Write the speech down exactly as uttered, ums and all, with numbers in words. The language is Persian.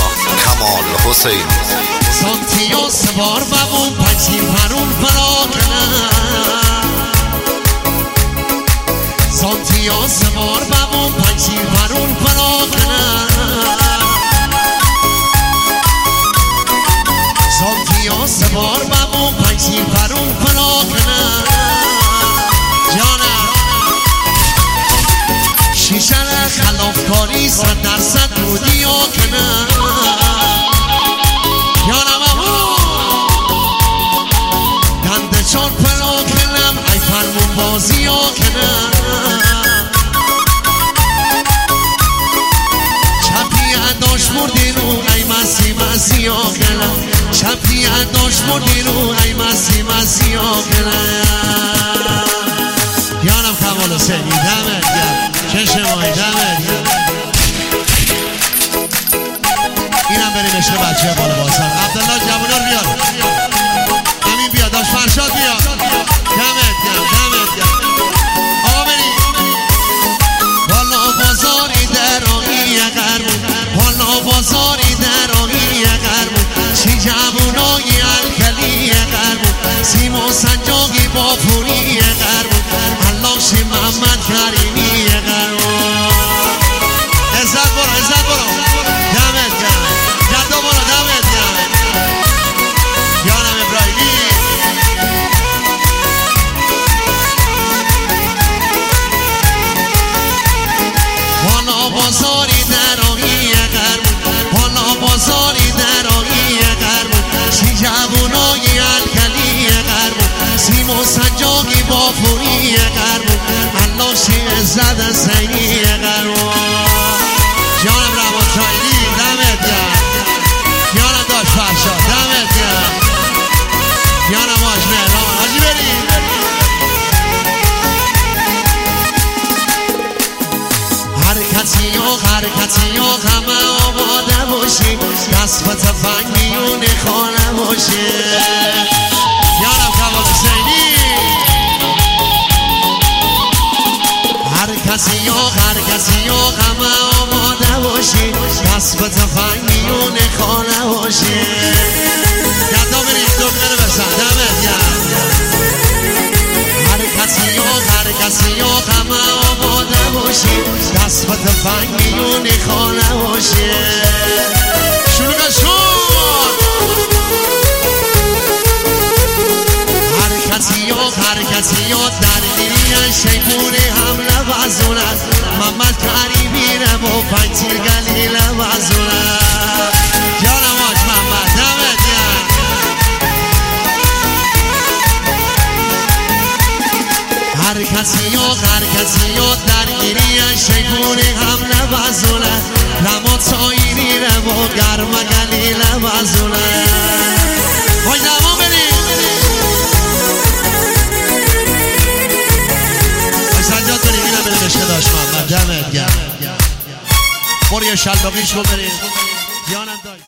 کمال حسین سانتیو سوار بمون پنجی پرون فرا کنم سانتیو سوار بمون پنجی پرون فرا کنم سانتیو سوار بمون پنجی پرون فرا کنم جانم شیشه خلافکاری صد درصد رودی ها کنم چون پلا کنم ای فرمون بازی ها کنم چپی اداش مردی رو ای مسی مسی ها کنم چپی اداش مردی رو ای مسی مسی ها کنم یانم کمال حسینی دمت گرم چشمایی دمت گرم اینم بریم عشق بچه بالا بازار عبدالله جوانار بیار همین بیا داشت فرشاد بیا دمت گرم دمت گرم آقا بریم والا بازاری در آقی قرمون والا بازاری در آقی قرمون چی جوانای الکلی قرمون سیما سنجاقی با پوری قرمون علاش محمد کریمی قرمون عزت برو عزت برو دمت گرم جدا برو دمت گرم یانم ابراهیمی والا بازاری در آقی قرمون والا بازاری در آقی قرمون چی جوانای الکلی قرمون سیما سنجاقی با پوری قرمون علاشی عزت حسینی قرمون جانم روان شایدی دمت گرم جانم داشت فرشاد دمت گرم جانم آج مهران حاجی بریم حرکتی و حرکتی و همه آماده باشی دست به تفنگ میون خانه باشی یانم کمال حسینی حرکتی و حرکتی و همه آماده باشی دست به تفنگ میون خانه باشی یادا بریم دکمه بسن دمت گرم حرکتی و حرکتی و همه آماده باشی دست به تفنگ میون خانه باشی شروع شد حرکتی و حرکتی و درگیری شیپور حمله وزونت محمد کریمی رو پنجی گلیل وزونت جانم آج محمد دمت گرم حرکتی و حرکتی و درگیری شیپور حمله وزونت رما تایری رو گرم گلیل وزونت های دوام بریم سنجاد بریم اینم بریم عشق داشت محمد دمت گرم برو یه شلباقیش کن بریم